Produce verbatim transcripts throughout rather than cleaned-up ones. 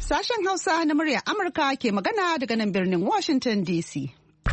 Sashen Hausa na muryar Amurka ke magana daga nan birnin Washington D C.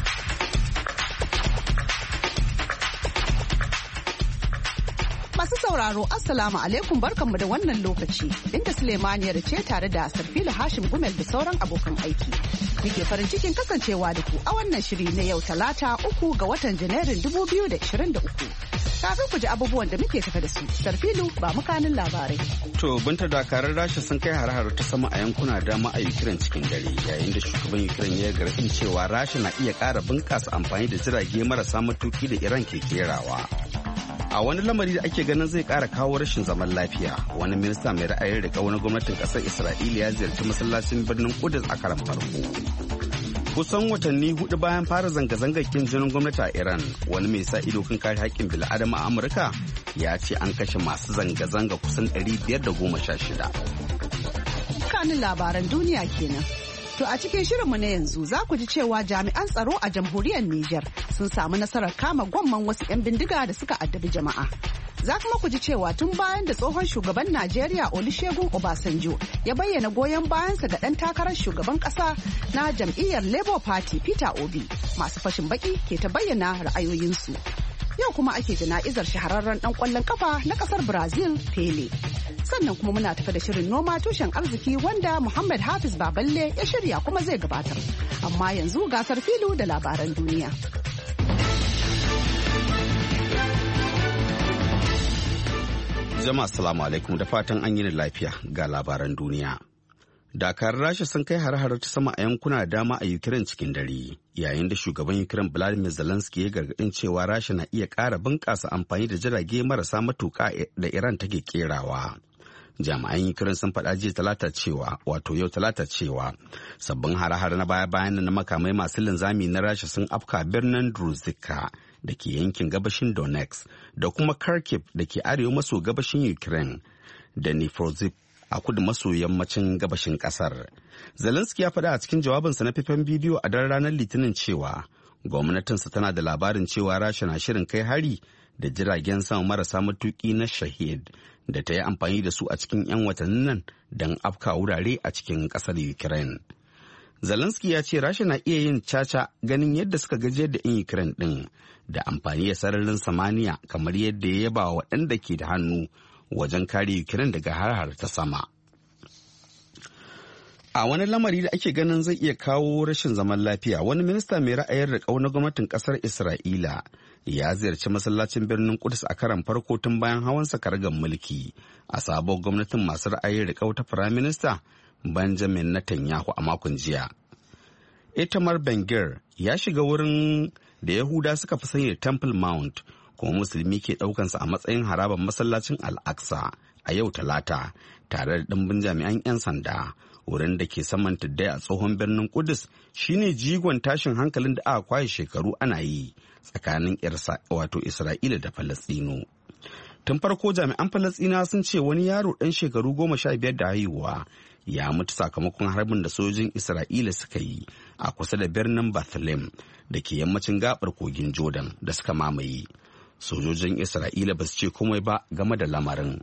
Masu sauraro, Assalamu alaikum, barkanmu da wannan lokaci. Inda Suleimaniyar ce tare da Sarfila Hashim Gumel da sauran abokan aiki. Muke farin cikin kasancewa da ku a wannan shiri na yau Talata uku ga watan Janairun dubu biyu da ashirin da uku. Kafin ku ji abubuwan da muke tafe da su, Sarfilu ba mukanin labarai. To, binta dakarar Rasha sun kai har-har ta sama a yankuna dama a Ukraine cikin dare, yayin da shugaban Ukraine ya gargadin cewa Rasha na iya ƙara bunƙasa amfani da jirage marasa matuki da Iran ke kerawa. A wani lamari da ake ganin zai ƙara kawo rashin zaman lafiya, wani minista mai ra'ayin riƙa wani gwamnatin ƙasar Isra'ila ya ziyarci masallacin birnin Kudus a karan farko. Kusan watanni hudu bayan fara zanga-zangar kin jinin gwamnati a Iran, wani mai sa ido kan kare haƙƙin bil'adama a Amurka ya ce an kashe masu zanga-zanga kusan ɗari biyar da goma sha shida. Kanin labaran duniya kenan. To a cikin shirinmu na yanzu za ku ji cewa jami'an tsaro a jamhuriyar Nijar sun samu nasarar kama gwamman wasu 'yan bindiga da suka addabi jama'a. Za kuma ku ji cewa tun bayan da tsohon shugaban Najeriya Olusegun Obasanjo ya bayyana goyon bayansa ga ɗan takarar shugaban ƙasa na jam'iyyar Labour Party Peter Obi, masu fashin baki ke ta bayyana ra'ayoyinsu. Yau kuma ake jana'izar shahararren ɗan ƙwallon kafa na ƙasar Brazil Pele. Sannan kuma muna tafi da shirin noma tushen arziki wanda Muhammad Hafiz Baballe ya shirya kuma zai gabatar. Amma yanzu gasar filu da labaran duniya. Jama'a assalamu alaikum da fatan an yi lafiya ga labaran duniya. Dakarun Rasha sun kai har-har ta sama a yankuna dama a Ukraine cikin dare, yayin da shugaban Ukraine Volodymyr Zelensky ya gargadin cewa Rasha na iya ƙara bunƙasa amfani da jirage marasa matuƙa da Iran take kerawa. Jami'an Ukraine sun faɗa jiya talata cewa wato yau talata cewa sabbin hare-hare na baya-bayan na makamai masu linzami na Rasha sun afka birnin Druzhka da ke yankin gabashin Donetsk da kuma Kharkiv da ke arewa maso gabashin Ukraine da Dnipro a kudu maso yammacin gabashin kasar. Zelensky ya faɗa a cikin jawabinsa na faifan bidiyo a daren ranar Litinin cewa gwamnatinsa tana da labarin cewa Rasha na shirin kai hari da jiragen sama marasa matuki na Shahid da ta yi amfani da su a cikin 'yan watannin nan don afka wurare a cikin kasar Ukraine. Zelensky ya ce Rasha na iya yin caca ganin yadda suka gajiyar da 'yan Ukraine ɗin da amfani da sararin samaniya kamar yadda ya yaba wa waɗanda ke da hannu wajen kare Ukraine daga har-har ta sama. A wani lamari da ake ganin zai iya kawo rashin zaman lafiya, wani minista mai ra'ayin riƙau na gwamnatin ƙasar Isra'ila ya ziyarci masallacin birnin Kudus a karan farko tun bayan hawan karagar mulki a sabon gwamnatin masu ra'ayin riƙau ta Firaminista Benjamin Netanyahu a makon jiya. Itamar Ben-Gvir ya shiga wurin da Yahuda suka fi sani da Temple Mount, kuma musulmi ke ɗaukansa a matsayin harabar masallacin Al-Aqsa a yau Talata tare da ɗimbin jami'an 'yan sanda. Wurin da ke saman tuddai a tsohon birnin Kudus shine jigon tashin hankalin da aka kwaye shekaru ana yi tsakanin wato Isra'ila da Falastinu. Tun farko jami'an Falastina sun ce wani yaro ɗan shekaru goma sha biyar da haihuwa ya mutu sakamakon harbin da sojojin Isra'ila suka yi a kusa da birnin Bethlehem da ke yammacin gabar kogin Jordan da suka mamaye. Sojojin Isra'ila ba su ce komai ba game da lamarin.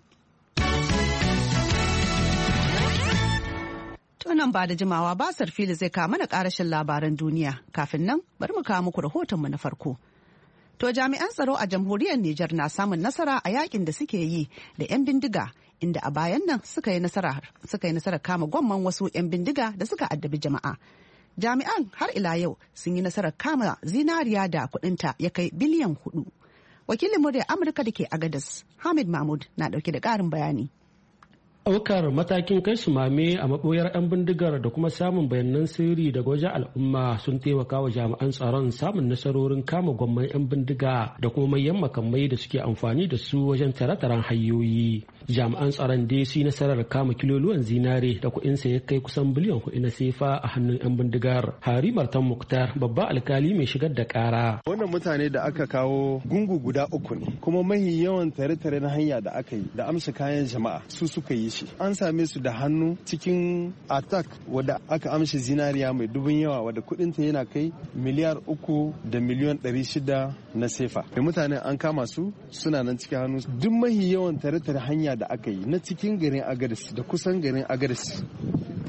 Tunan ba da jimawa ba Sarfili zai kawo mana karashin labaran duniya. Kafin nan bari mu kawo muku rahotonmu na farko. To jami'an tsaro a jamhuriyar Nijar na samun nasara a yakin da suke yi da 'yan bindiga, inda a bayan nan suka yi nasara suka yi nasarar kama gwamman wasu 'yan bindiga da suka addabi jama'a. Jami'an har ila yau sun yi nasarar kama zinariya da kuɗinta ya kai biliyan hudu. Wakilin muryar Amurka da ke Agadas, Hamid Mahmud, na ɗauke da ƙarin bayani. Ɗaukar matakin kai su mame a maɓoyar 'yan bindigar da kuma samun bayanan sirri daga wajen al'umma sun taimaka wa jami'an tsaron samun nasarorin kama gwamman 'yan bindiga da kuma manyan makamai da suke amfani da su wajen tare-taren hanyoyi. Jami'an tsaron dai su nasarar kama kiloluwan zinare da kuɗinsa ya kai kusan biliyan hudu na sefa a hannun 'yan bindigar. Hari Martan Muktar, babba alkali mai shigar da ƙara. Wannan mutane da aka kawo gungu guda uku ne, kuma mahi yawan tare-tare na hanya da aka yi da amsa kayan jama'a su suka yi shi. An same su da hannu cikin attack wadda aka amshi zinariya mai dubin yawa wadda kudinta yana kai miliyar uku da miliyon ɗari shida na sefa. Mai mutane an kama su suna nan cikin hannu. Duk mahi yawan tare-tare hanya da aka yi na cikin garin Agadez da kusan garin Agadez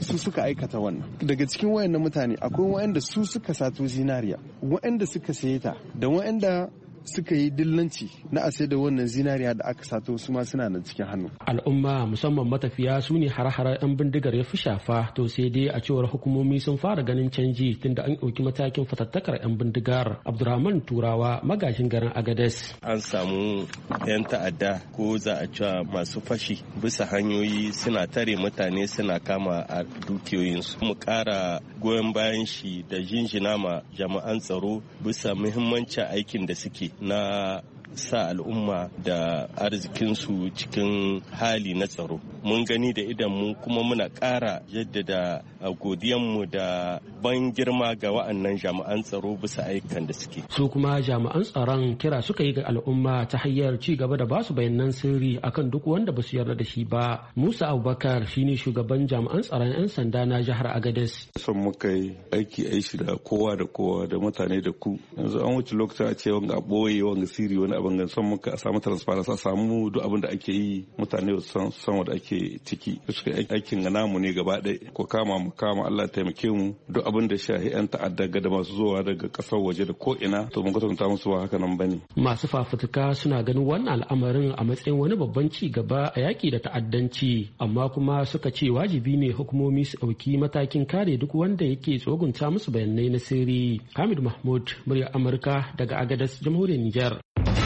su suka aikata wannan. Daga cikin wayannan mutane akwai wayanda su suka sato zinariya, wayanda suka saye ta da wayanda suka yi dillanci na ase da wannan zinariya da aka sato su ma suna nan cikin hannu. Al'umma musamman matafiya su ne har-harar 'yan bindigar ya fi shafa, to sai dai a cewar hukumomi sun fara ganin canji tunda an ɗauki matakin fatattakar 'yan bindigar. Abdurrahman Turawa magajin garin Agades. An samu 'yan ta'adda ko za a cewa masu fashi bisa hanyoyi suna tare mutane suna kama a dukiyoyinsu. Mu ƙara goyon bayan shi da jinjina ma jama'an tsaro bisa muhimmancin aikin da suke na sa al'umma da arzikinsu cikin hali na tsaro. Mun gani da idanmu kuma muna ƙara jaddada godiyanmu da ban girma ga wa'annan jami'an tsaro bisa ayyukan da suke. Su kuma jami'an tsaron kira suka yi ga al'umma ta hanyar ci gaba da basu bayanan sirri akan duk wanda ba su yarda da shi ba. Musa Abubakar shine shugaban jami'an tsaron 'yan sanda na jihar Agadez. Son muka yi aiki a shi da kowa da kowa da mutane da ku. Yanzu an wuce lokacin a ce wanga boye wanga sirri wani abin gan son muka a samu transparency a samu duk abin da ake yi mutane san san wanda ake ciki. Suka aikin ga namu ne gaba ɗaya ko kama mu kama Allah taimake mu duk abin da shahi 'yan ta'adda ga da masu zuwa daga ƙasar waje da ko ina to mun kwatanta musu ba haka nan bane. Masu fafutuka suna ganin wannan al'amarin a matsayin wani babban ci gaba a yaƙi da ta'addanci, amma kuma suka ce wajibi ne hukumomi su ɗauki matakin kare duk wanda yake tsogunta musu bayanai na sirri. Hamid Mahmud, muryar Amurka daga Agadez, Jamhuriyar Nijar.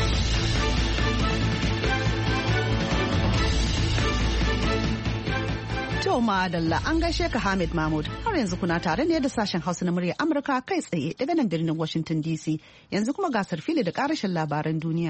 To madalla an gaishe ka Hamid Mahmud. Har yanzu kuna tare ne da sashen Hausa na muryar Amurka kai tsaye daga nan birnin Washington D C. Yanzu kuma gasar fili da karashin labaran duniya.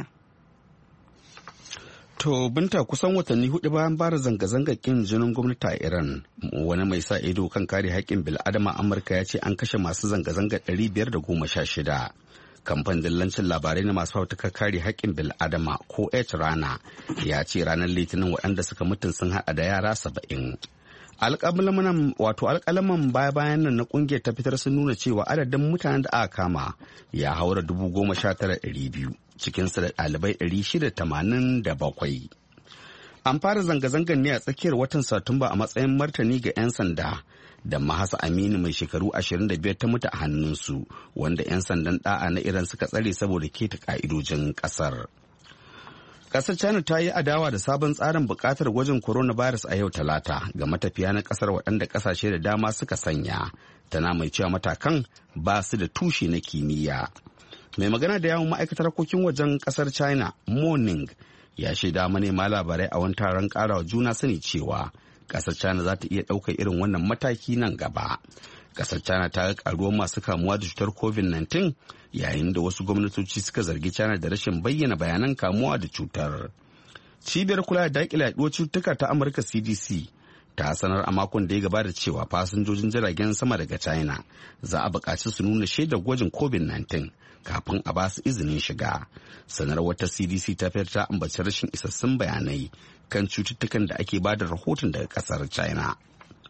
To binta kusan watanni hudu bayan bara zanga-zanga kin jinin gwamnati a Iran, wani mai sa ido kan kare haƙƙin bil'adama Amurka ya ce an kashe masu zanga-zanga ɗari biyar da goma sha shida. Kamfanin dillancin labarai na masu fafutukar kare haƙƙin bil'adama ko H Rana ya ce ranar Litinin waɗanda suka mutum sun haɗa da yara saba'in. Alƙalaman wato alƙalaman baya-bayan nan na ƙungiyar ta fitar sun nuna cewa adadin mutanen da aka kama ya haura dubu goma sha tara ɗari biyu, cikinsu da ɗalibai ɗari shida tamanin da bakwai. An fara zanga-zangar ne a tsakiyar watan Satumba a matsayin martani ga 'yan sanda da Mahasa Aminu mai shekaru ashirin da biyar ta mutu a hannunsu, wanda 'yan sandan ɗa'a na Iran suka tsare saboda keta ƙa'idojin ƙasar. Kasar China ta yi adawa da sabon tsarin bukatar gwajin coronavirus a yau Talata ga matafiya na kasar waɗanda kasashe da dama suka sanya, tana mai cewa matakan ba su da tushe na kimiyya. Mai magana da yawon ma'aikatar harkokin wajen kasar China, Mo Ning, ya shaida manema labarai a wani taron karawa juna sani cewa kasar China za ta iya ɗaukar irin wannan mataki nan gaba. Kasar China ta ga karuwar masu kamuwa da cutar covid nineteen yayin da wasu gwamnatoci suka zargi China da rashin bayyana bayanan kamuwa da cutar. Cibiyar kula da daƙile yaduwar cututtuka ta Amurka C D C ta sanar a makon da ya gabata cewa fasinjojin jiragen sama daga China za a buƙaci su nuna shaidar gwajin covid nineteen kafin a ba su izinin shiga. Sanarwar ta C D C ta fitar ta ambaci rashin isassun bayanai kan cututtukan da ake ba da rahoton daga ƙasar China.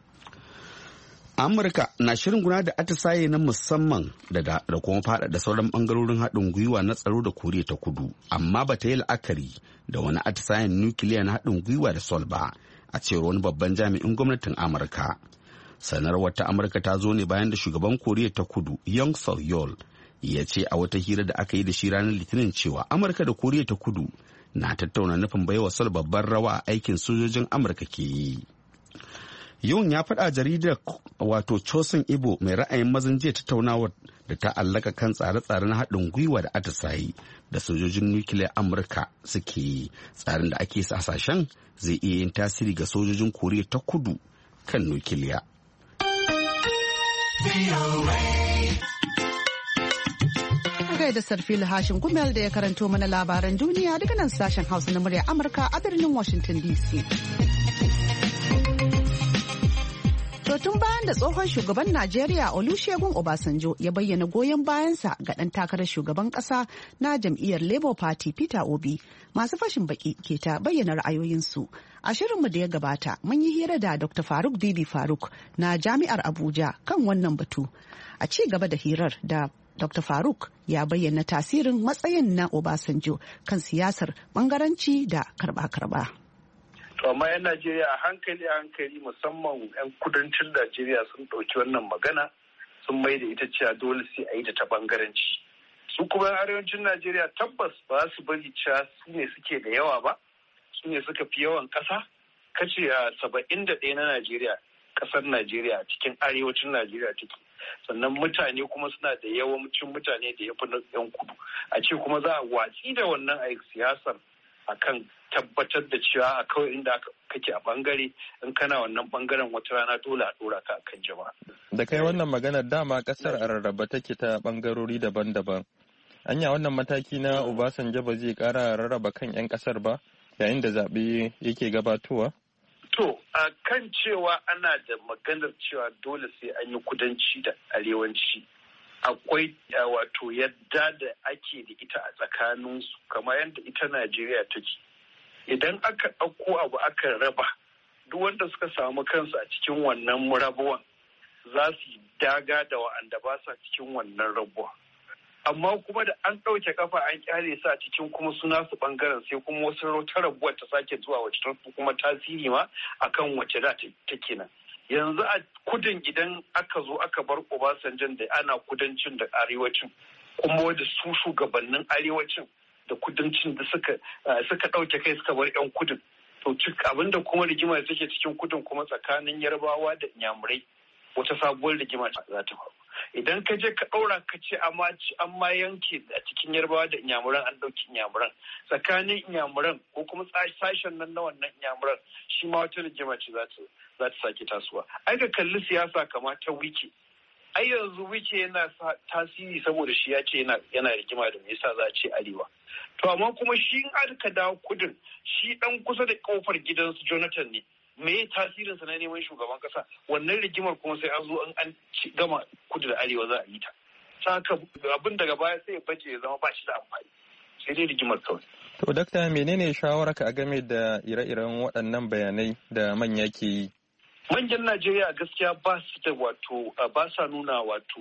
Amurka na shirin gudanar da atisaye na musamman da da kuma faɗaɗa sauran ɓangarorin haɗin gwiwa na tsaro da Koriya ta Kudu, amma ba ta yi la'akari da wani atisayen nukiliya na haɗin gwiwa da Seoul ba, a cewar wani babban jami'in gwamnatin Amurka. Sanarwar ta Amurka ta zo ne bayan da shugaban Koriya ta Kudu Yoon Suk Yeol ya ce a wata hira da aka yi da shi ranar Litinin cewa Amurka da Koriya ta Kudu na tattauna nufin baiwa Seoul babbar rawa a aikin sojojin Amurka ke yi. Yun ya faɗa jaridar wato Chosun Ibo mai ra'ayin mazan jiya tattaunawar da ta allaka kan tsare-tsare na haɗin gwiwa da atisayi da sojojin nukiliyar Amurka suke yi, tsarin da ake hasashen zai iya yin tasiri ga sojojin Koriya ta Kudu kan nukiliya. Da Sarfilu Hashin Gumel da ya karanto mana labaran duniya daga nan sashen Hausa na murya Amurka a birnin Washington D C. To tun bayan da tsohon shugaban Najeriya Olusegun Obasanjo ya bayyana goyon bayansa ga ɗan takarar shugaban ƙasa na jam'iyyar Labour Party Peter Obi, masu fashin baki ke ta bayyana ra'ayoyinsu. A shirinmu da ya gabata mun yi hira da Doctor Faruk Bibi Faruk na Jami'ar Abuja kan wannan batu. A ci gaba da hirar da Doctor Faruk ya bayyana tasirin matsayin na Obasanjo kan siyasar bangaranci da karba-karba. To amma 'yan Najeriya a hankali a hankali musamman 'yan kudancin Najeriya sun ɗauki wannan magana sun mai da ita cewa dole sai a yi ta ta bangaranci. Su kuma arewacin Najeriya tabbas ba su bari cewa su ne suke da yawa ba, su ne suka fi yawan ƙasa. Kace a saba'in da ɗaya na Najeriya, ƙasar Najeriya cikin arewacin Najeriya take. Sannan mutane kuma suna da yawancin mutane da ya fi na 'yan kudu. A ce kuma za a watsi da wannan a siyasar akan tabbatar da cewa a kawai inda kake a bangare in kana wannan bangaren wata rana dole a dora ka akan jama'a. Da kai wannan maganar dama kasar a rarraba take ta bangarori daban-daban. Anya wannan mataki na Obasanjo ba zai kara rarraba kan 'yan kasar ba yayin da zaɓe yake gabatowa? To, a kan cewa ana da maganar cewa dole sai an yi kudanci da arewanci. Akwai wato yadda da ake da ita a tsakaninsu kamar yadda ita Najeriya take. Idan aka ɗauko abu aka raba, duk wanda suka samu kansu a cikin wannan rabuwan za su yi daga da wa'anda ba sa cikin wannan rabuwa. Amma kuma da an ɗauke kafa an kyale su a cikin kuma suna su ɓangaren sai kuma wasu rautar rabuwar ta sake zuwa wacce ta kuma tasiri ma akan wacce da take nan. Yanzu a kudin idan aka zo aka bar Obasanjo da ana kudancin da arewacin kuma da su shugabannin arewacin da kudancin da suka suka ɗauke kai suka bar 'yan kudin. To abinda kuma rigima da take cikin kudin kuma tsakanin Yarbawa da Inyamurai wata sabuwar rigima za ta faru. Idan ka je ka ɗaura ka ce an ma yanke a cikin Yarbawa da Inyamuran an ɗauki Inyamuran tsakanin Inyamuran ko kuma sashen nan na wannan Inyamuran shi ma wata rigima ce za ta za ta sake tasowa. Ai ka kalli siyasa kamar ta wiki. Ai yanzu wiki yana tasiri saboda shi ya ce yana rigima da me yasa za a ce arewa. To amma kuma shi in aka dawo kudin shi dan kusa da kofar gidansu Jonathan ne. Me tasirinsa na neman shugaban kasa? Wannan rigimar kuma sai an zo an gama kudu da arewa za a yi ta. Saka abin daga baya sai ya bace ya zama ba shi da amfani. Sai dai rigimar kawai. To dakta menene shawararka a game da ire-iren waɗannan bayanai da manya ke yi? Manyan Najeriya gaskiya ba su da wato ba sa nuna wato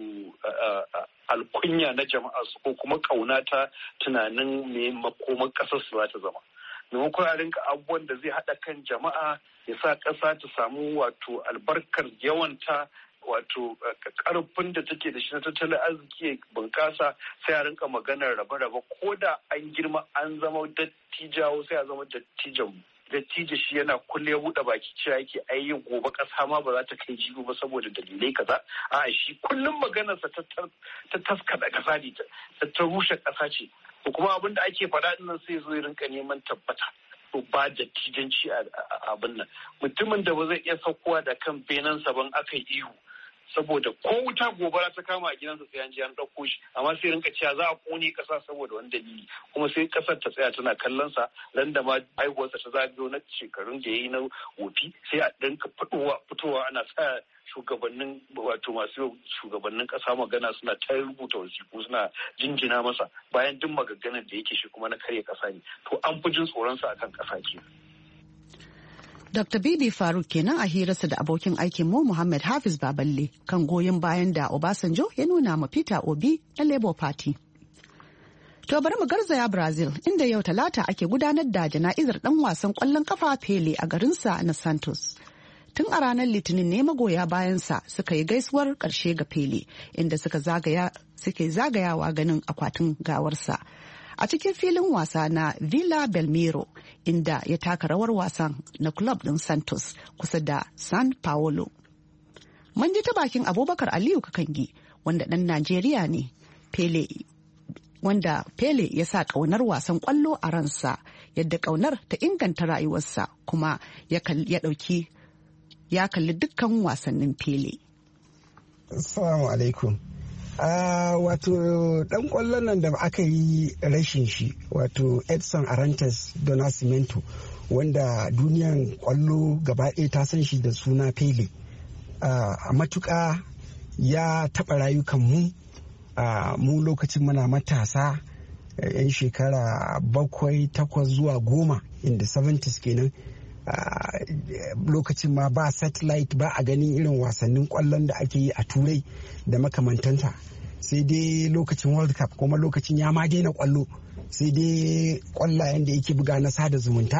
alkunya na jama'a su ko kuma kauna ta tunanin me makoman kasar su za ta zama. Maimakon a rinka abubuwan da zai haɗa kan jama'a ya sa ƙasa ta samu wato albarkar yawanta wato karfin da take da shi na tattalin arziki bunƙasa sai a rinka maganar rabe-rabe ko da an girma an zama dattijawo sai a zama dattijan dattijo shi yana kulle ya buɗe baki cewa yake ai gobe ƙasa ma ba za ta kai jigo ba saboda dalilai kaza a shi kullum maganarsa ta taskada ƙasa ne ta rushe ƙasa ce ko kuma abin da ake faɗa nan sai zo ya rinka neman tabbata to ba dattijanci a abin nan mutumin da ba zai iya saukowa da kan benansa ban aka ihu saboda ko wuta gobara ta kama a gidansa sai an je an ɗauko shi amma sai rinka cewa za a kone ƙasa saboda wani dalili kuma sai ƙasar ta tsaya tana kallon sa ran da ma haihuwarsa ta zagayo na shekarun da ya yi na wofi sai a rinka fitowa ana sa shugabannin wato masu shugabannin ƙasa magana suna ta rubuta wasiƙu suna jinjina masa bayan duk magaganan da yake shi kuma na karya ƙasa ne to an fi jin tsoronsa akan ƙasa ke. Dokta Bibi Faruk kenan a hirarsa da abokin aikin mu Muhammad Hafiz Baballe kan goyon bayan da Obasanjo ya nuna ma Peter Obi na Labour Party. To bari mu garzaya Brazil inda yau Talata ake gudanar da jana'izar dan wasan kwallon kafa Pele a garinsa na Santos. Tun a ranar Litinin ne magoya bayansa suka yi gaisuwar karshe ga Pele inda suka zagaya suke zagayawa ganin akwatin gawarsa. A cikin filin wasa na Villa Belmiro inda ya taka rawar wasan na club din Santos kusa da San Paulo. Mun ji ta bakin Abubakar Aliyu Kakangi wanda ɗan Najeriya ne Pele wanda Pele ya sa ƙaunar wasan ƙwallo a ransa yadda ƙaunar ta inganta rayuwarsa kuma ya ɗauki ya kalli dukkan wasannin Pele. Assalamu alaikum. Uh, wato dan kwallon nan da aka yi rashin shi wato Edson Arantes do Nascimento wanda duniyan kwallo gaba ɗaya ta san shi da suna Pele a uh, matuƙa ya taɓa rayukan mu uh, mu lokacin muna matasa yan uh, shekara bakwai takwas zuwa goma in the seventies kenan uh, lokacin ma ba satellite ba a ganin irin wasannin kwallon da ake yi a turai da makamantanta sai dai lokacin world cup kuma lokacin ya ma daina kwallo sai dai kwallayen da yake buga na sada zumunta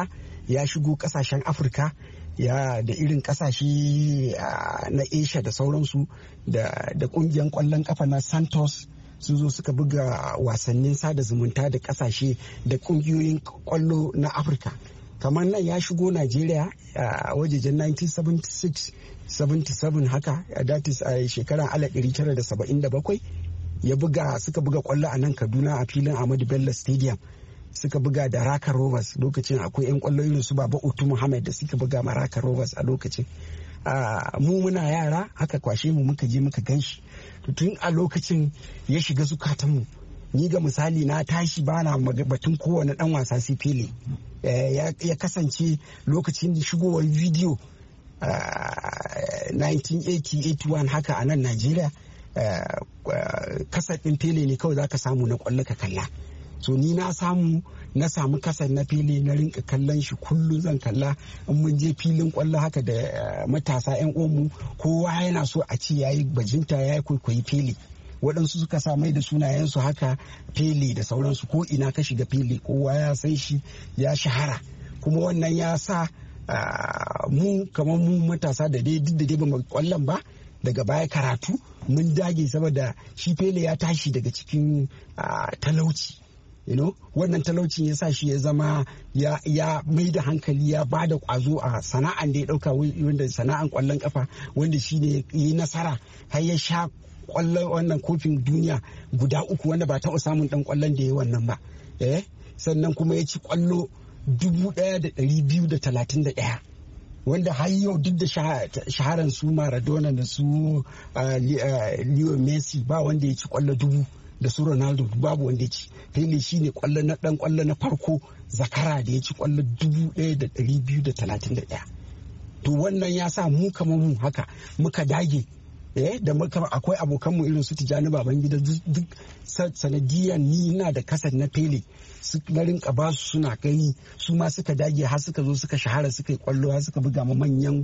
ya shigo kasashen Afirka ya da irin kasashe na Asia da sauransu da da kungiyar kwallon kafa na Santos su zo suka buga wasannin sada zumunta da kasashe da kungiyoyin kwallo na Afirka. Kamar nan ya shigo Najeriya a wajejen nineteen seventy-six seventy-seven haka, that is a shekarar alif ɗari tara da saba'in da bakwai ya buga suka buga kwallo a nan Kaduna a filin Ahmadu Bello Stadium. Suka buga da Raka Rovers lokacin, akwai 'yan kwallo irin su Baba Utu Muhammad da suka buga ma Raka Rovers a lokacin. Mu muna yara aka kwashe mu muka je muka ganshi, tun a lokacin ya shiga zukatanmu. Ni ga misali na tashi bana batun kowane dan wasa sai Pele. Ya kasance lokacin shigowar bidiyo nineteen eighty eighty-one haka a nan Najeriya, kasar ɗin Pele ne kawai zaka samu na kwallo ka kalla. So ni na samu na samu kasar na Pele na rinka kallon shi kullum zan kalla. In mun je filin kwallo haka da matasa 'yan uwanmu, kowa yana so a ce yayi bajinta yayi kwaikwayi Pele. Waɗansu suka sa mai da sunayensu haka Pele da sauransu, ko ina ka shiga Pele kowa ya san shi, ya shahara. Kuma wannan ya sa mu kamar mu matasa da dai duk da dai ba mu kwallon ba, daga baya karatu mun dage saboda shi Pele ya tashi daga cikin talauci. You know, wannan talaucin ya sa shi ya zama ya, ya mai da hankali, ya ba da kwazo a sana'an da ya dauka, wanda sana'an kwallon kafa, wanda shi ne yi nasara har ya sha kwallon wannan kofin duniya guda uku, wanda ba taɓa samun dan kwallon da ya wannan ba. Eh, sannan kuma ya ci kwallo dubu ɗaya da ɗari biyu da talatin da ɗaya, wanda har yau duk da shaharan su Maradona da su Leo Messi ba wanda ya ci kwallo dubu, da su Ronaldo babu wanda ya ci. Pele shi ne kwallo na dan kwallo na farko zakara da ya ci kwallo dubu ɗaya da ɗari biyu da talatin da ɗaya. To wannan ya sa mu kamar mu haka muka dage. Eh, da muka akwai abokanmu irin su Tijjani Babangida, duk sanadiyan ni ina da kasar na Pele na rinka ba su suna gani, su ma suka dage har suka zo suka shahara, suka yi kwallo har suka buga ma manyan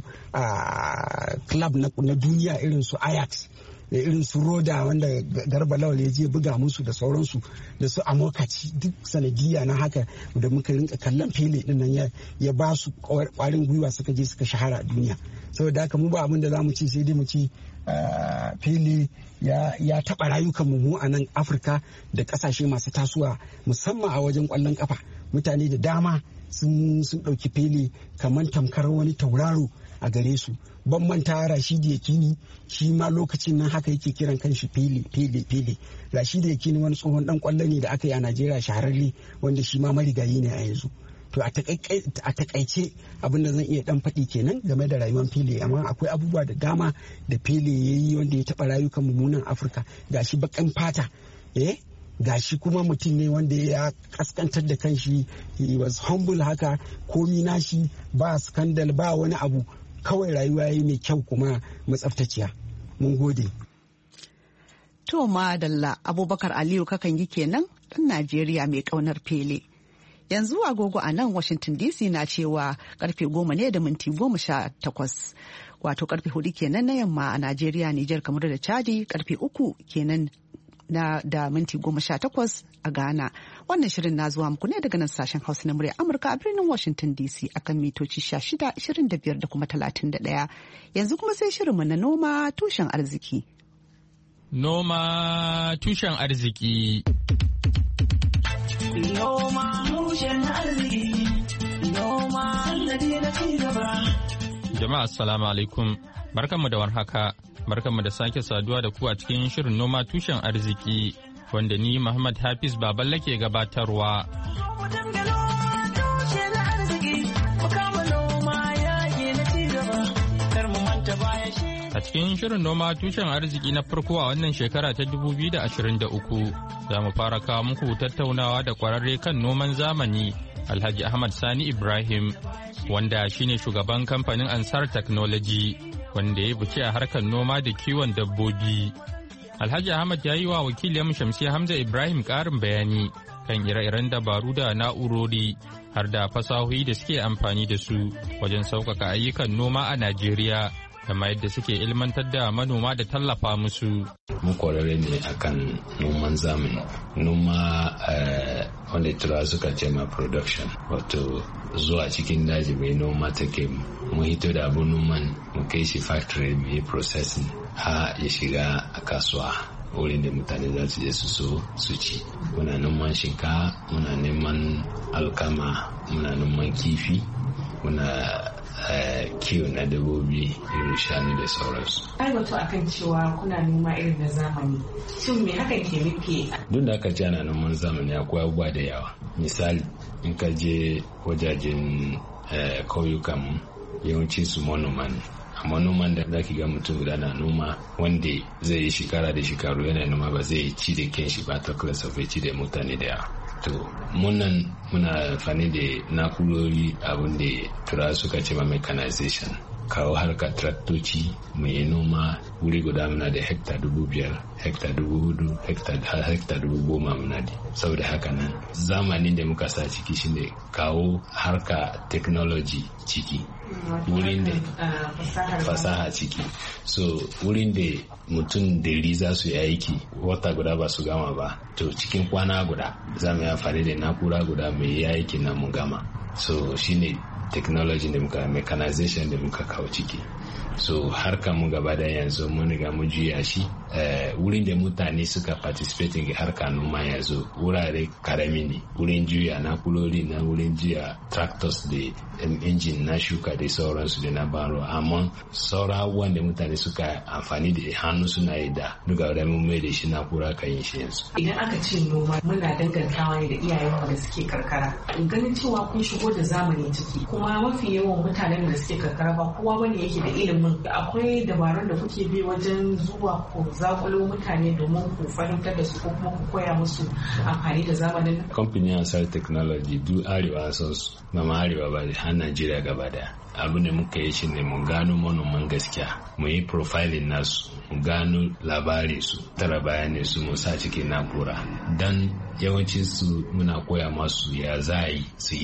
club na duniya irin su Ajax da irin su Roda wanda Garba Lawal ya je buga musu da sauransu, da su Amokaci, duk sanadiya na haka da muka rinka kallon Pele din nan ya ba su kwarin gwiwa suka je suka shahara a duniya. Saboda haka mu ba abin da za mu ci sai dai mu ci Pele ya taɓa rayukan mu a nan Afirka da ƙasashe masu tasowa, musamman a wajen ƙwallon ƙafa. Mutane da dama sun ɗauki Pele kamar tamkar wani tauraro a gare su. Ban manta Rashidi Yakini, shi ma lokacin nan haka yake kiran kanshi Pele Pele Pele. Rashidi Yakini wani tsohon ɗan ƙwallo ne da aka yi a Najeriya shahararre, wanda shi ma marigayi ne a yanzu. To a takaice abin da zan iya dan faɗi kenan game da rayuwar Pele, amma akwai abubuwa da dama da Pele ya yi wanda ya taɓa rayukan mummunan Afirka. Gashi baƙin fata, eh gashi kuma mutum ne wanda ya kaskantar da kanshi, he was humble haka, komi nashi ba scandal ba wani abu, kawai rayuwa yayi mai kyau kuma matsaftaciya. Mun gode. To madalla, Abubakar Aliyu kakan yi kenan ɗan Najeriya mai ƙaunar Pele. Yanzu agogo a nan Washington D C na cewa karfe goma ne da minti goma sha takwas, wato karfe hudu kenan na yamma a Najeriya, Nijar, kamar da Chadi, karfe uku kenan na da minti goma sha takwas a Ghana. Wannan shirin na zuwa muku ne daga nan sashen Hausa na murya Amurka a birnin Washington D C akan mitoci sha shida, ishirin da biyar da kuma talatin da ɗaya. Yanzu kuma sai shirinmu na noma tushen arziki. Noma tushen arziki. Noma tushen arziki. Noma sannadi na ci gaba. Jama'a assalamu alaikum. Barkanmu da warhaka. Barkanmu da sake saduwa da ku a cikin shirin noma tushen arziki wanda ni Muhammad Hafiz Baballe ke gabatarwa. A cikin shirin noma tushen arziki na farko a wannan shekara ta dubu biyu da ashirin da uku za mu fara kawo muku tattaunawa da kwararre kan noman zamani Alhaji Ahmad Sani Ibrahim, wanda shine shugaban kamfanin Ansar Technology, wanda ya fice a harkar noma da kiwon dabbobi. Alhaji Ahmad ya yi wa wakiliyar Shamsiya Hamza Ibrahim ƙarin bayani kan ire-iren dabaru da na'urori har da fasahohi da suke amfani da su wajen sauƙaƙa ayyukan noma a Najeriya da ma yadda suke ilmantar da manoma da tallafa musu. Mu kwararre ne akan noman zamani, noma wanda turawa suka ce ma production, wato zuwa cikin daji mai noma take mu hito da abun noman mu kai shi factory mu yi processing ha ya shiga a kasuwa wurin da mutane za su je su so su ci. Muna noman shinkafa, muna neman alkama, muna noman kifi, muna kiwo na dabbobi irin shanu da sauransu. Ai wato akan cewa kuna noma irin na zamani, shin me hakan ke nufi? Duk da aka ce ana noman zamani akwai abubuwa da yawa. Misali, in ka je wajajen kauyukan yawanci su manoma ne. Amma noman da zaki ga mutum guda na noma wanda zai yi shekara da shekaru yana noma ba zai ci da kyan shi ba, ta klasa bai ci da mutane da yawa. To munan muna amfani da na'urori abin da turawa suka ce ma mechanization, kawo harka traktoci mai noma wuri guda muna da hekta dubu biyar, hekta dubu hudu, hekta dubu goma muna da. Saboda haka nan zamanin da muka sa ciki shine kawo harka technology ciki, wurin da fasaha ciki. So wurin da mutum dari za su yi aiki wata guda ba su gama ba, to cikin kwana guda za mu yi amfani da na'ura guda mai yi aiki na mu gama. So shine technology da muka mechanization da muka kawo ciki. So harka mu gaba da yanzu mun riga mu juya shi wurin da mutane suka participate ga harka noma yanzu wurare karami ne, wurin juya na kulori na wurin juya tractors da engine na shuka da sauransu da na baro, amma sauran abubuwan da mutane suka amfani da hannu suna yi da duka da mun mai da shi na kura kan yin shi yanzu. Idan aka ce noma muna dangantawa ne da iyayenmu da suke karkara, ganin cewa kun shigo da zamani ciki kuma mafi yawan mutanen da suke karkara ba kowa bane yake da ilimin. Akwai dabarun da kuke bi wajen zuwa ku zakulo mutane domin ku fahimtar da su ko kuma ku koya musu amfani da zamanin. Kamfanin Ansar Technology duk arewa sun su, ba ma arewa ba da har Najeriya gaba daya. Abu ne muka yi shi ne mu gano manoman gaskiya, mu yi profiling nasu, mu gano labarin su, tara bayanin su mu sa cikin na'ura. Dan yawancin su muna koya masu ya za yi su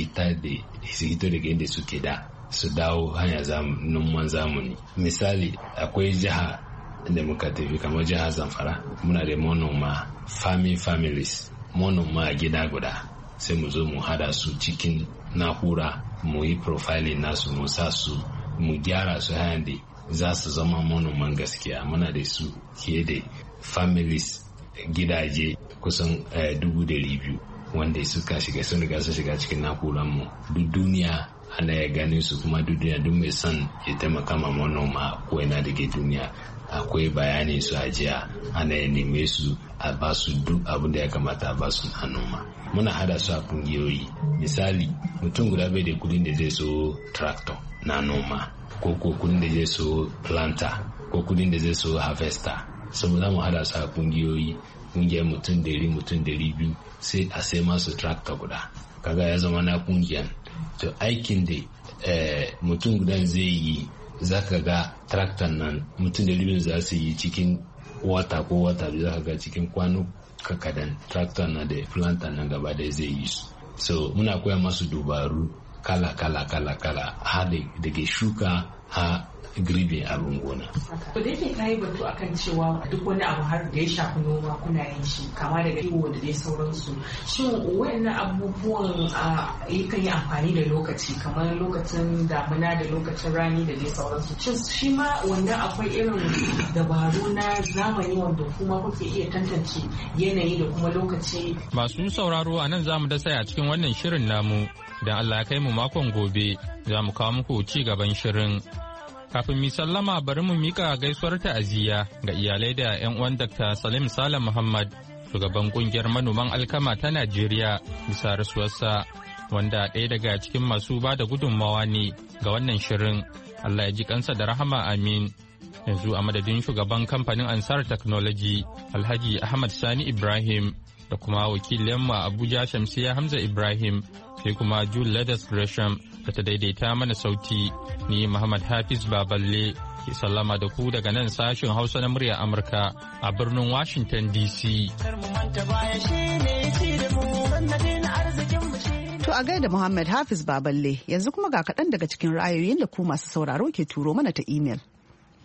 hito daga inda suke da, su dawo hanya noman zamani. Misali, akwai jiha da muka tafi kamar jihar Zamfara, muna da manoma farming families, manoma a gida guda, sai mu zo mu hada su cikin na'ura, mu yi profiling nasu, mu sa su, mu gyara su hanyar da za su zama manoman gaskiya. Muna da su fiye da families, gidaje kusan dubu dari biyu wanda suka shiga sun riga su shiga cikin na'uran mu. Duk duniya ana ya ganin su, kuma duk duniya duk mai son ya taimaka ma manoma ko ina da ke duniya akwai bayani su ajiya, ana ya neme su a ba su duk abin da ya kamata a ba su na noma. Muna hada su a kungiyoyi. Misali, mutum guda bai da kudin da zai so tractor na noma, ko ko kudin da zai so planter, ko kudin da zai so harvester. Saboda mu hada su a kungiyoyi, kungiyar mutum dari mutum dari biyu sai a sai masu tractor guda, kaga ya zama na kungiyar. To aikin da mutum gudan zai yi, zaka ga tractor nan mutum dari biyu za su yi cikin wata ko wata biyu, zaka ga cikin kwano kakadan tractor na da planter nan gaba da zai yi su. So muna koya masu dubaru kala kala kala kala, ha daga shuka ha girbin abin gona. To da yake kayi batu akan cewa duk wani abu har da ya shafi noma kuna yin shi, kama daga kiwo da dai sauransu. Shin wayannan abubuwan yakan yi amfani da lokaci, kamar lokacin damina da lokacin rani da dai sauransu? Shin shi ma wannan akwai irin dabaru na zamani wanda kuma kuke iya tantance yanayi da kuma lokaci? Masu sauraro a nan zamu dasa a cikin wannan shirin namu. Dan Allah ya kai mu makon gobe za mu kawo muku ci gaban shirin. Kafin mi sallama bari mu mika gaisuwar ta'aziyya ga iyalai da 'yan uwan Dakta Salim Salam Muhammad, shugaban kungiyar manoman alkama ta Najeriya, bisa rasuwarsa, wanda ɗaya daga cikin masu ba da gudunmawa ne ga wannan shirin. Allah ya ji kansa da rahama, amin. Yanzu a madadin shugaban kamfanin Ansar Technology, Alhaji Ahmad Sani Ibrahim, da kuma wakilinmu a Abuja Shamsiya Hamza Ibrahim, sai kuma Jule Ladas Gresham da ta daidaita mana sauti. Ni Muhammad Hafiz Baballe ke sallama da ku daga nan sashen Hausa na murya Amurka a birnin Washington D C. To a gaida Muhammad Hafiz Baballe, yanzu kuma ga kaɗan daga cikin ra'ayoyin da ku masu sauraro ke turo mana ta imel.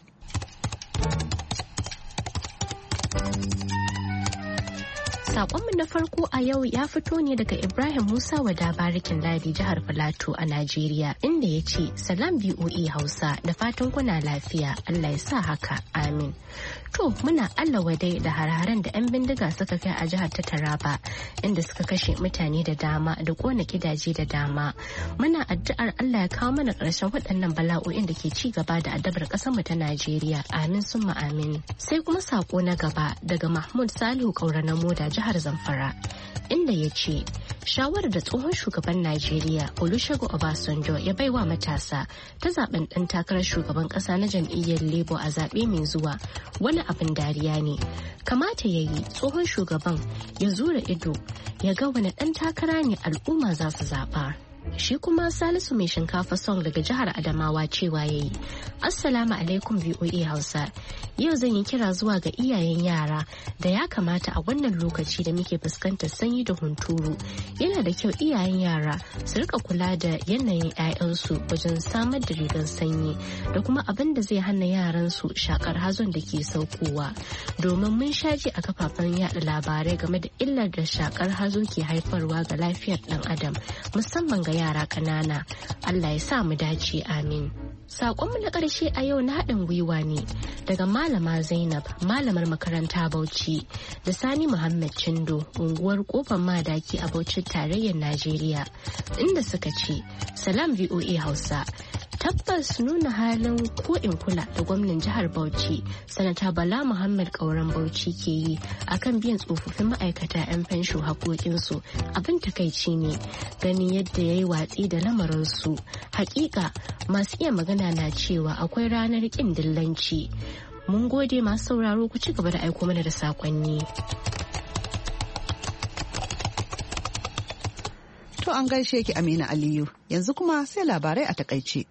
Sakonmu na farko a yau ya fito ne daga Ibrahim Musa Wada Barikin Ladi jihar Filato a Najeriya inda ya ce salam B O A Hausa da fatan kuna lafiya Allah ya sa haka amin. To muna Allah wadai da hararen da 'yan bindiga suka kai a jihar ta Taraba inda suka kashe mutane da dama da kona gidaje da dama. Muna addu'ar Allah ya kawo mana ƙarshen waɗannan bala'o'in da ke ci gaba da addabar ƙasarmu ta Najeriya amin summa amin. Sai kuma sako na gaba daga Mahmud Salihu Kaura na Moda jihar Zamfara inda ya ce shawarar da tsohon shugaban Najeriya Olusegun Obasanjo ya baiwa matasa ta zaben ɗan takarar shugaban ƙasa na jam'iyyar Labour a zaɓe mai zuwa wani abin dariya ne. Kamata ya yi tsohon shugaban ya zura ido ya ga wani ɗan takara ne al'umma za su zaɓa. Shi kuma Salisu mai shinkafa song daga jihar Adamawa cewa ya yi Assalamu alaikum V O A Hausa. Yau zan yi kira zuwa ga iyayen yara da ya kamata a wannan lokaci da muke fuskantar sanyi da hunturu. Yana da kyau iyayen yara su rika kula da yanayin 'ya'yansu wajen samar da rigar sanyi da kuma abin da zai hana yaransu shakar hazon da ke saukowa. Domin mun shaji a kafafen yada labarai game da illar da shakar hazo ke haifarwa ga lafiyar dan adam musamman ga yara ƙanana. Allah ya sa mu dace amin. Saƙonmu na ƙarshe a yau na haɗin gwiwa ne daga Malama Zainab, malamar makaranta Bauchi, da Sani Muhammad Chindo, unguwar Kofar Madaki a Bauchi tarayyar Najeriya, inda suka ce, Salam V O A Hausa. Tabbas nuna halin ko in kula da gwamnan jihar Bauchi, Sanata Bala Muhammad Kauran Bauchi ke yi akan biyan tsofaffin ma'aikata 'yan fensho haƙoƙinsu abin takaici ne ganin yadda ya yi watsi da lamarinsu. Hakika masu iya magana na cewa akwai ranar ƙin dillanci. Mun gode masu sauraro ku ci gaba da aiko mana da saƙonni. To an gaishe ki Amina Aliyu, yanzu kuma sai labarai a takaice.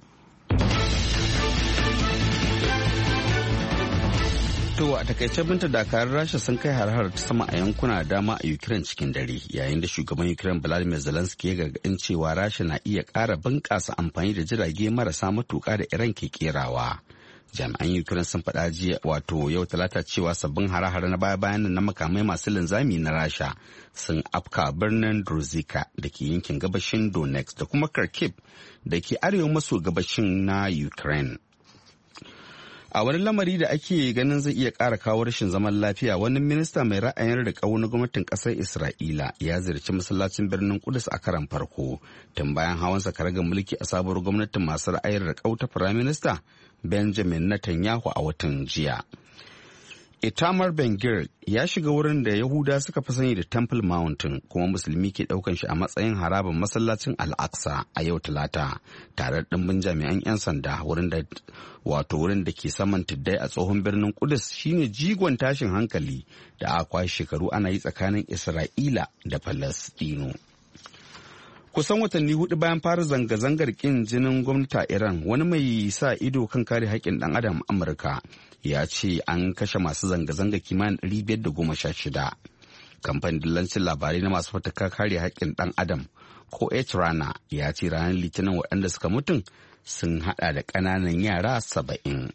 To a takaice binta dakarun Rasha sun kai har-har ta sama a yankuna dama a Ukraine cikin dare yayin da shugaban Ukraine Volodymyr Zelensky ya gargaɗin cewa Rasha na iya ƙara bunƙasa amfani da jirage marasa matuƙa da Iran ke kerawa. Jami'an Ukraine sun faɗa jiya wato yau talata cewa sabbin hare-hare na baya-bayan na makamai masu linzami na Rasha sun afka birnin Druzhka da ke yankin gabashin Donetsk da kuma Kharkiv da ke arewa maso gabashin na Ukraine. A wani lamari da ake ganin zai iya ƙara kawo rashin zaman lafiya, wani minista mai ra'ayin riƙau na gwamnatin ƙasar Isra'ila ya ziyarci masallacin birnin Kudus a karan farko tun bayan hawansa karagar mulki a sabuwar gwamnatin masu ra'ayin riƙau ta Firaminista Benjamin Netanyahu a watan jiya. Itamar Ben-Gvir ya shiga wurin da Yahuda suka fi sani da Temple Mountain kuma musulmi ke daukan shi a matsayin harabar masallacin Al-Aqsa a yau Talata tare da ɗimbin jami'an 'yan sanda wurin da wato wurin da ke saman tuddai a tsohon birnin Kudus shine jigon tashin hankali da aka kwashe shekaru ana yi tsakanin Isra'ila da Falastinu. Kusan watanni hudu bayan fara zanga-zangar kin jinin gwamnati a Iran, wani mai sa ido kan kare haƙƙin ɗan adam Amurka ya ce an kashe masu zanga-zanga kimanin ɗari biyar da goma sha shida. Kamfanin dillancin labarai na masu fatakar kare haƙƙin ɗan adam ko Rana ya ce ranar Litinin waɗanda suka mutum sun haɗa da ƙananan yara saba'in.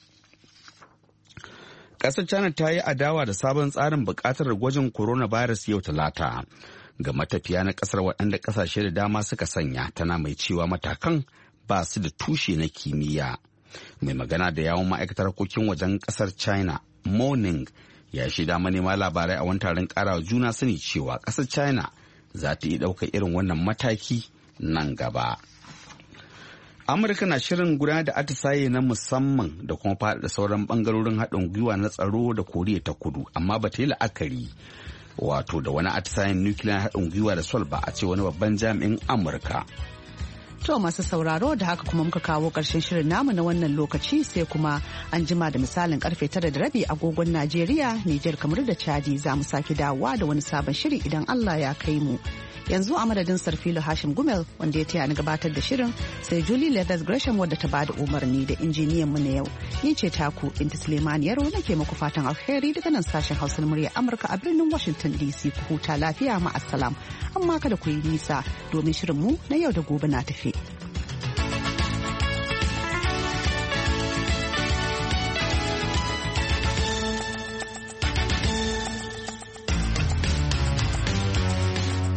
Ƙasar China ta yi adawa da sabon tsarin buƙatar gwajin coronavirus yau Talata ga matafiya na ƙasar waɗanda ƙasashe da dama suka sanya, tana mai cewa matakan ba su da tushe na kimiyya. Mai magana da yawon ma'aikatar harkokin wajen ƙasar China, Mo Ning, ya shaida manema labarai a wani taron ƙarawa juna sani cewa ƙasar China za ta iya ɗaukar irin wannan mataki nan gaba. Amurka na shirin gudanar da atisaye na musamman da kuma faɗaɗa sauran ɓangarorin haɗin gwiwa na tsaro da Koriya ta Kudu, amma ba ta yi la'akari wato da wani atisayen nukiliyan haɗin gwiwa da Seoul ba, a ce wani babban jami'in Amurka. To masu sauraro da haka kuma muka kawo ƙarshen shirin namu na wannan lokaci, sai kuma an jima da misalin karfe tara da rabi agogon Najeriya, Nijar, kamar da Chadi za mu sake dawowa da wani sabon shiri idan Allah ya kai mu. Yanzu a madadin Sarfilo Hashim Gumel wanda ya taya ni gabatar da shirin, sai Julie Leathers Gresham wadda ta bada umarni da injiniyan mu na yau. Ni ce taku Binta Suleiman Yaro nake muku fatan alheri daga nan sashen Hausa na murya Amurka a birnin Washington D C. Ku huta lafiya ma assalam. Amma kada ku yi nisa domin shirin mu na yau da gobe na tafe.